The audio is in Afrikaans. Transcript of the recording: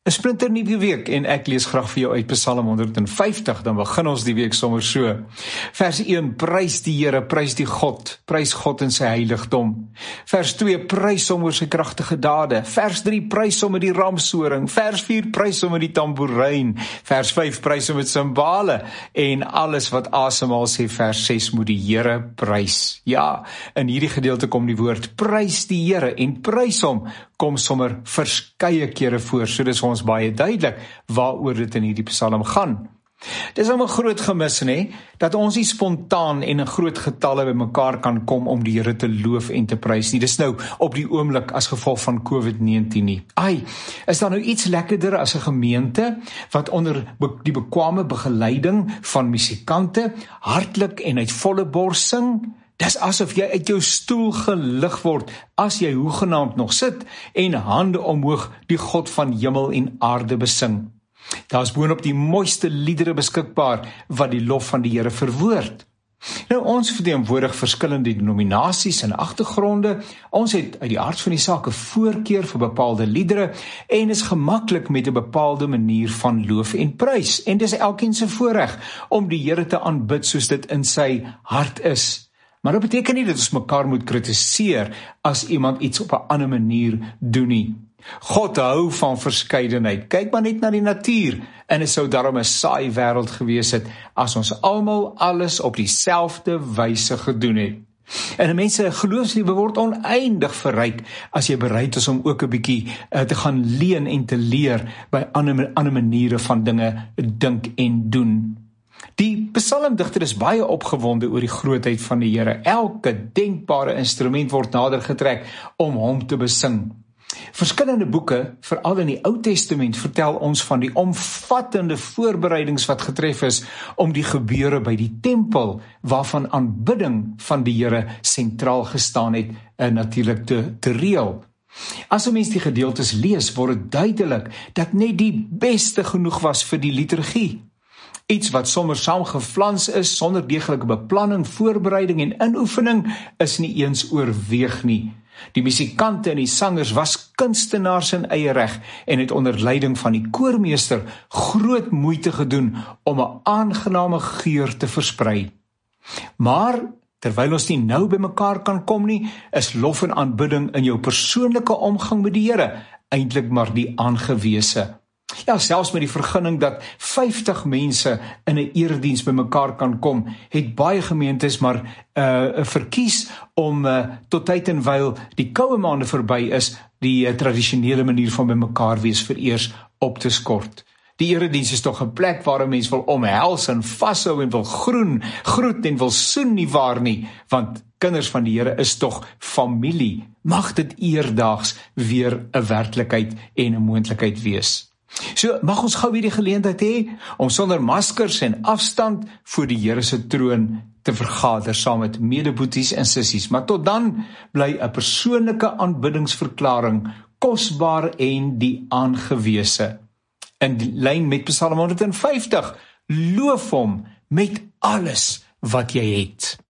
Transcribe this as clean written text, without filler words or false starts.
'n splinternuwe week en ek lees graag vir jou uit Psalm 150, dan begin ons die week sommer so. Vers 1, prys die Here, prys God in sy heiligdom. Vers 2, prys hom oor sy kragtige dade. Vers 3, prys hom met die ramshoring. Vers 4, prys hom met die tamboerijn. Vers 5, prys hom met simbale. En alles wat asemhaal sê vers 6, moet die Here prys. Ja, in hierdie gedeelte kom die woord prys die Here en prys hom kom sommer verskeie kere voor, so dis vir ons baie duidelik waaroor dit in hierdie psalm gaan. Dis nou 'n groot gemis, dat ons nie spontaan en in groot getalle by mekaar kan kom om die Here te loof en te prys nie. Dis nou op die oomblik as gevolg van COVID-19 nie. Is daar nou iets lekkerder as 'n gemeente wat onder die bekwame begeleiding van musikante hartlik en uit volle bors sing? Dis asof jy uit jou stoel gelig word as jy hoegenaamd nog sit en hande omhoog die God van hemel en aarde besing. Daar is boonop die mooiste liedere beskikbaar wat die lof van die Here verwoord. Nou, ons verteenwoordig verskillende denominasies en agtergronde. Ons het uit die aard van die saak 'n voorkeur vir bepaalde liedere en is gemaklik met 'n bepaalde manier van loof en prys. En dis elkeen se voorreg om die Here te aanbid soos dit in sy hart is. Maar dit beteken nie dat ons mekaar moet kritiseer as iemand iets op 'n ander manier doen nie. God hou van verskeidenheid. Kyk maar net na die natuur en dit sou daarom 'n saai wêreld gewees het as ons almal alles op dieselfde wyse gedoen het. En 'n mens se geloofslewe word oneindig verryk as jy bereid is om ook 'n bietjie te gaan leen en te leer by ander maniere van dinge dink en doen. Die psalmdigter is baie opgewonde oor die grootheid van die Here. Elke denkbare instrument word nader getrek om hom te besing. Verskillende boeke, veral in die Ou Testament, vertel ons van die omvattende voorbereidings wat getref is om die gebeure by die tempel, waarvan aanbidding van die Here sentraal gestaan het, natuurlik te reël. As 'n mens die gedeeltes lees, word dit duidelik dat net die beste genoeg was vir die liturgie. Iets wat sommer saamgeflans is, sonder deeglike beplanning, voorbereiding en inoefening, is nie eens oorweeg nie. Die musikante en die sangers was kunstenaars in eie reg en het onder leiding van die koormeester groot moeite gedoen om 'n aangename geur te versprei. Maar terwyl ons nie nou by mekaar kan kom nie, is lof en aanbidding in jou persoonlike omgang met die Here eintlik maar die aangewese. Ja, selfs met die vergunning dat 50 mense in 'n erediens by mekaar kan kom, het baie gemeentes maar verkies om tot tyd en wyl die koue maande verby is, die tradisionele manier van by mekaar wees vereers op te skort. Die erediens is tog 'n plek waar 'n mens wil omhels en vashou en wil groet en wil soen, nie waar nie, want kinders van die Here is tog familie. Mag dit eerdaags weer 'n werklikheid en 'n moontlikheid wees. So mag ons gou weer die geleentheid hê om sonder maskers en afstand voor die Here se troon te vergader saam met medeboeties en sissies. Maar tot dan bly 'n persoonlike aanbiddingsverklaring kosbaar en die aangewese. In lyn met Psalm 150, loof hom met alles wat jy het.